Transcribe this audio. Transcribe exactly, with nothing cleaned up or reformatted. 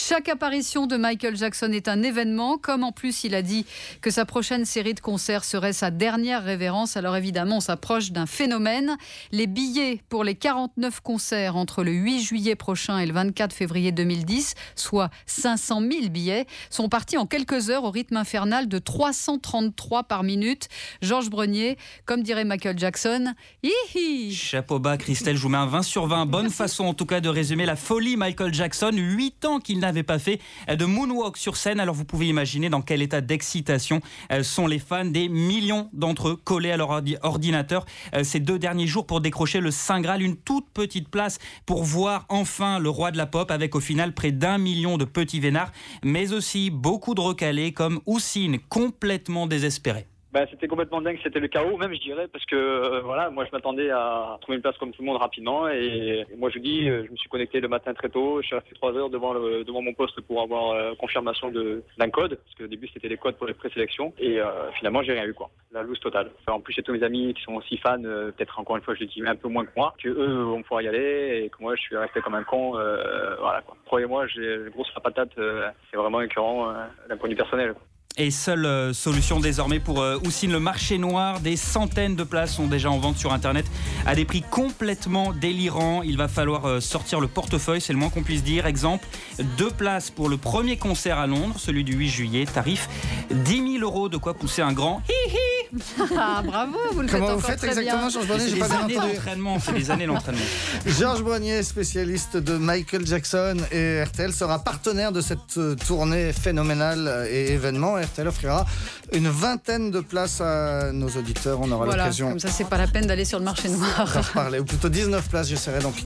Chaque apparition de Michael Jackson est un événement, comme en plus il a dit que sa prochaine série de concerts serait sa dernière révérence. Alors évidemment, on s'approche d'un phénomène. Les billets pour les quarante-neuf concerts entre le huit juillet prochain et le vingt-quatre février deux mille dix, soit cinq cent mille billets, sont partis en quelques heures au rythme infernal de trois cent trente-trois par minute. Georges Brenier, comme dirait Michael Jackson, hihi. Chapeau bas, Christelle, je vous mets un vingt sur vingt. Bonne façon en tout cas de résumer la folie Michael Jackson. huit ans qu'il n'avait pas fait de moonwalk sur scène. Alors vous pouvez imaginer dans quel état d'excitation sont les fans, des millions d'entre eux collés à leur ordinateur ces deux derniers jours pour décrocher le Saint Graal, une toute petite place pour voir enfin le roi de la pop, avec au final près d'un million de petits vénards, mais aussi beaucoup de recalés comme Houssine, complètement désespéré. Ben, c'était complètement dingue, c'était le chaos même, je dirais, parce que euh, voilà, moi je m'attendais à trouver une place comme tout le monde rapidement, et, et moi je dis, euh, je me suis connecté le matin très tôt, je suis resté trois heures devant le, devant mon poste pour avoir euh, confirmation de, d'un code, parce que au début c'était les codes pour les présélections, et euh, finalement j'ai rien eu, quoi. La loose totale. En plus j'ai tous mes amis qui sont aussi fans, euh, peut-être encore une fois je le dis un peu moins que moi, que eux vont pouvoir y aller, et que moi je suis resté comme un con, euh, voilà quoi. Croyez-moi, j'ai une grosse patate, euh, c'est vraiment écœurant euh, d'un point de vue personnel, quoi. Et seule euh, solution désormais pour euh, Houssine, le marché noir. Des centaines de places sont déjà en vente sur Internet à des prix complètement délirants. Il va falloir euh, sortir le portefeuille, c'est le moins qu'on puisse dire. Exemple, deux places pour le premier concert à Londres, celui du huit juillet, tarif dix mille euros, de quoi pousser un grand hi-hi. Ah, bravo, vous le Comment faites vous encore faites très exactement, bien. Georges Brenier? C'est J'ai des pas bien années entendu. d'entraînement, c'est des années d'entraînement. Georges Brenier, spécialiste de Michael Jackson, et R T L sera partenaire de cette tournée phénoménale et événement. R T L offrira une vingtaine de places à nos auditeurs. On aura Voilà, l'occasion comme ça c'est pas la peine d'aller sur le marché noir. d'en reparler, ou plutôt dix-neuf places, j'essaierai donc